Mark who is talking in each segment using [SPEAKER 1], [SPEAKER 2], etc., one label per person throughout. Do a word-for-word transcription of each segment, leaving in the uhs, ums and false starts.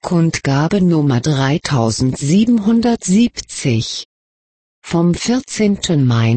[SPEAKER 1] Kundgabe Nummer dreitausendsiebenhundertsiebzig vom vierzehnten Mai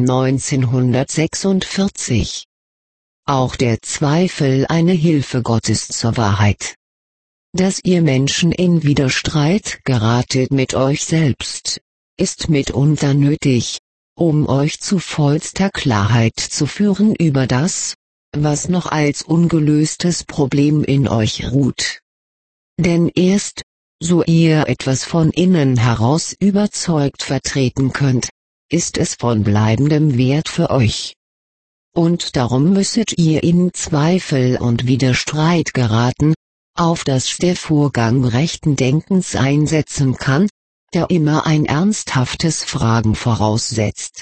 [SPEAKER 1] neunzehnhundertsechsundvierzig. Auch der Zweifel eine Hilfe Gottes zur Wahrheit. Dass ihr Menschen in Widerstreit geratet mit euch selbst, ist mitunter nötig, um euch zu vollster Klarheit zu führen über das, was noch als ungelöstes Problem in euch ruht. Denn erst, so ihr etwas von innen heraus überzeugt vertreten könnt, ist es von bleibendem Wert für euch. Und darum müsstet ihr in Zweifel und Widerstreit geraten, auf das der Vorgang rechten Denkens einsetzen kann, der immer ein ernsthaftes Fragen voraussetzt.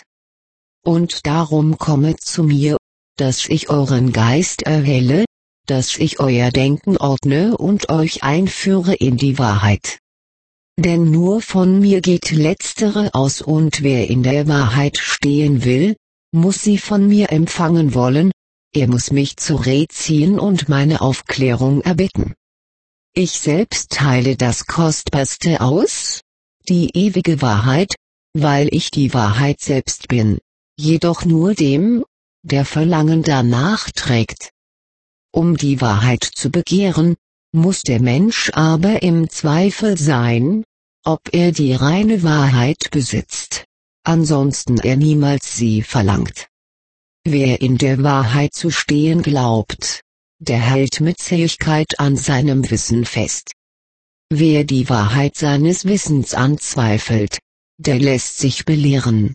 [SPEAKER 1] Und darum kommet zu mir, dass ich euren Geist erhelle, dass ich euer Denken ordne und euch einführe in die Wahrheit. Denn nur von mir geht letztere aus, und wer in der Wahrheit stehen will, muss sie von mir empfangen wollen, er muss mich zur Rede ziehen und meine Aufklärung erbitten. Ich selbst teile das Kostbarste aus, die ewige Wahrheit, weil ich die Wahrheit selbst bin, jedoch nur dem, der Verlangen danach trägt. Um die Wahrheit zu begehren, muss der Mensch aber im Zweifel sein, ob er die reine Wahrheit besitzt, ansonsten er niemals sie verlangt. Wer in der Wahrheit zu stehen glaubt, der hält mit Zähigkeit an seinem Wissen fest. Wer die Wahrheit seines Wissens anzweifelt, der lässt sich belehren.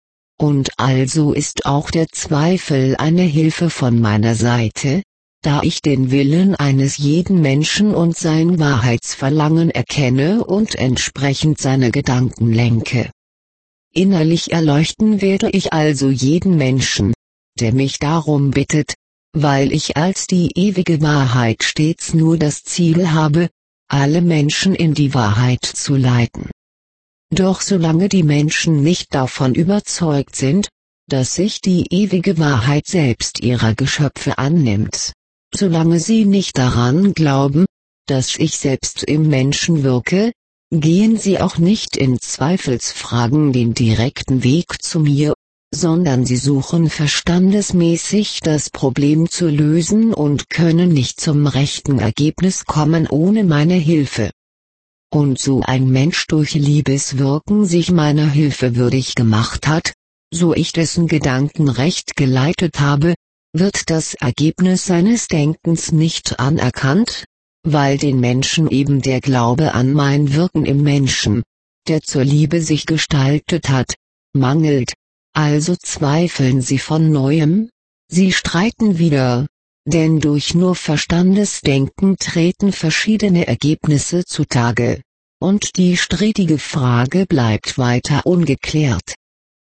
[SPEAKER 1] Und also ist auch der Zweifel eine Hilfe von meiner Seite, da ich den Willen eines jeden Menschen und sein Wahrheitsverlangen erkenne und entsprechend seine Gedanken lenke. Innerlich erleuchten werde ich also jeden Menschen, der mich darum bittet, weil ich als die ewige Wahrheit stets nur das Ziel habe, alle Menschen in die Wahrheit zu leiten. Doch solange die Menschen nicht davon überzeugt sind, dass sich die ewige Wahrheit selbst ihrer Geschöpfe annimmt, solange sie nicht daran glauben, dass ich selbst im Menschen wirke, gehen sie auch nicht in Zweifelsfragen den direkten Weg zu mir, sondern sie suchen verstandesmäßig das Problem zu lösen und können nicht zum rechten Ergebnis kommen ohne meine Hilfe. Und so ein Mensch durch Liebeswirken sich meiner Hilfe würdig gemacht hat, so ich dessen Gedanken recht geleitet habe, wird das Ergebnis seines Denkens nicht anerkannt, weil den Menschen eben der Glaube an mein Wirken im Menschen, der zur Liebe sich gestaltet hat, mangelt, also zweifeln sie von neuem, sie streiten wieder, denn durch nur Verstandesdenken treten verschiedene Ergebnisse zutage, und die strittige Frage bleibt weiter ungeklärt.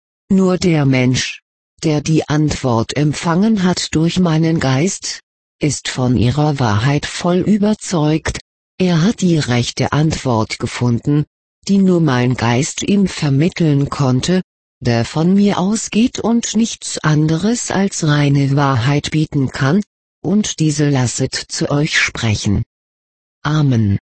[SPEAKER 1] Nur der Mensch, der die Antwort empfangen hat durch meinen Geist, ist von ihrer Wahrheit voll überzeugt, er hat die rechte Antwort gefunden, die nur mein Geist ihm vermitteln konnte, der von mir ausgeht und nichts anderes als reine Wahrheit bieten kann, und diese lasset zu euch sprechen. Amen.